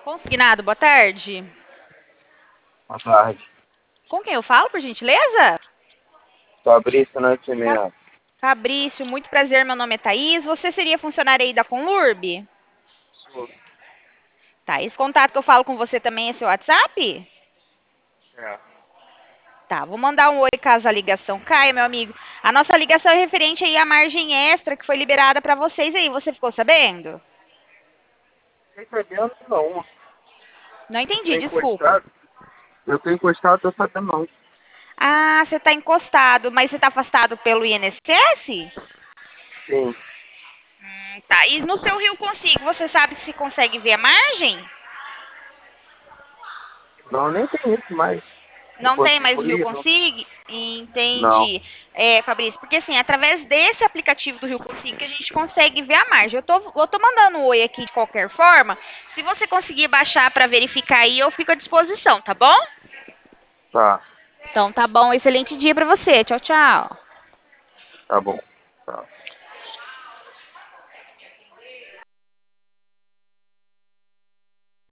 Consignado, boa tarde. Boa tarde. Com quem eu falo, por gentileza? Fabrício Nascimento. Fabrício, muito prazer, meu nome é Thaís. Você seria funcionário aí da Conlurb? Tá, esse contato que eu falo com você também é seu WhatsApp? É. Tá, vou mandar um oi caso a ligação caia, meu amigo. A nossa ligação é referente aí à margem extra que foi liberada para vocês aí. Você ficou sabendo? Não sabendo não. Não Eu entendi, tô desculpa. encostado. Eu tô encostado, tô sabendo não. Ah, você está encostado, mas você está afastado pelo INSS? Sim. Tá, e no seu Rio Consigo, você sabe se consegue ver a margem? Não, nem tem isso mais. Não Não tem mais consigo o Rio ir, não. Consig? Não. Entendi. Fabrício, porque assim, através desse aplicativo do Rio Consig que a gente consegue ver a margem. Eu tô mandando um oi aqui de qualquer forma. Se você conseguir baixar para verificar aí, eu fico à disposição, tá bom? Tá. Então tá bom, excelente dia para você. Tchau, tchau. Tá bom. Tá.